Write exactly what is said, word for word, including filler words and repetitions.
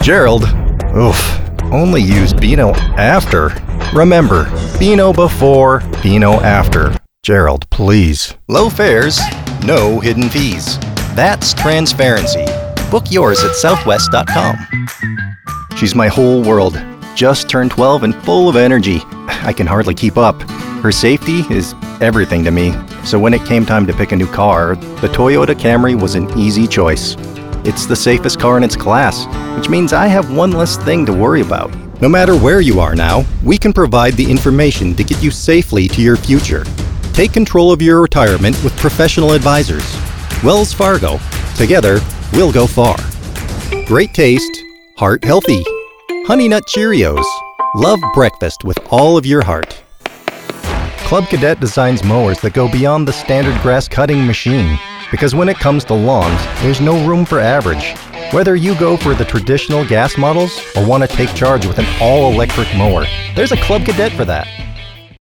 Gerald, oof, only use Beano after. Remember, Beano before, Beano after. Gerald, please. Low fares, no hidden fees. That's transparency. Book yours at southwest dot com. She's my whole world. Just turned twelve and full of energy. I can hardly keep up. Her safety is everything to me. So when it came time to pick a new car, the Toyota Camry was an easy choice. It's the safest car in its class, which means I have one less thing to worry about. No matter where you are now, we can provide the information to get you safely to your future. Take control of your retirement with professional advisors. Wells Fargo. Together, we'll go far. Great taste, heart healthy. Honey Nut Cheerios. Love breakfast with all of your heart. Club Cadet designs mowers that go beyond the standard grass cutting machine. Because when it comes to lawns, there's no room for average. Whether you go for the traditional gas models or want to take charge with an all-electric mower, there's a Club Cadet for that.